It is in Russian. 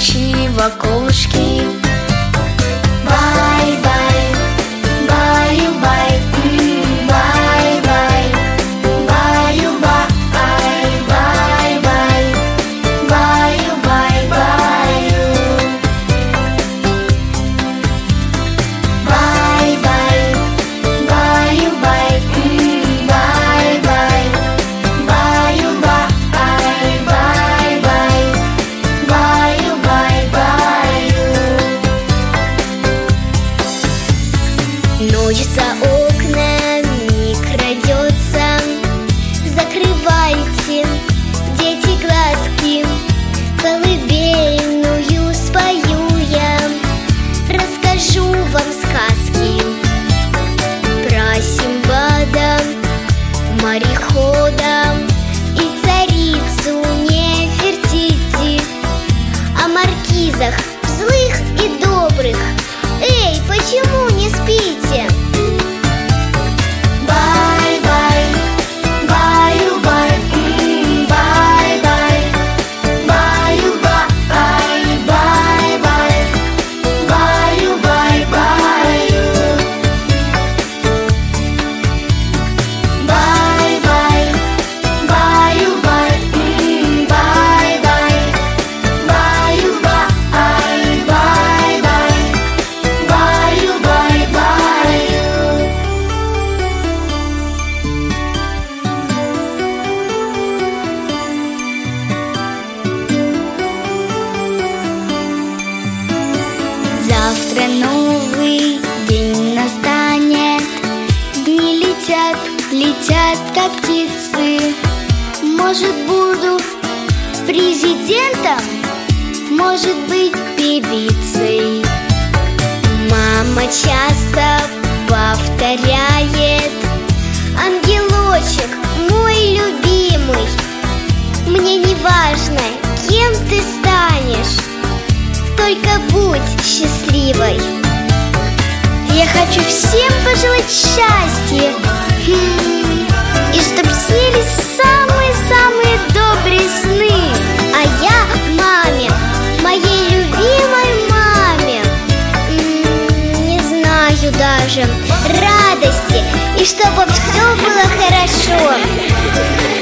ночи в окошке. Бай-бай, баю-бай, бай-бай, баю-бай, бай-бай, баю-бай, баю. Бай-бай, баю-бай, бай-бай, баю-бай, бай-бай, баю-бай, баю. Ночь за окнами крадется, закрывайте, дети, глазки, колыбельную спою я, расскажу вам сказки про Симбада, морехода и царицу Нефертити, о маркизах злых и добрых. Эй, почему не спите? Бай-бай, баю-бай, бай-бай, баю-бай, бай-бай, баю-бай, баю. Бай-бай, баю-бай, бай-бай, баю-бай, бай-бай, баю-бай, баю. Завтра новый день настанет, дни летят, летят, как птицы. Может, буду президентом, может быть, певицей. Мама часто повторяет: ангелочек мой любимый, мне не важно, кем ты станешь, только будь счастливой. Я хочу всем пожелать счастья, и чтоб снились самые-самые добрые сны. А я маме, моей любимой маме, не знаю даже, радости, и чтобы все было хорошо.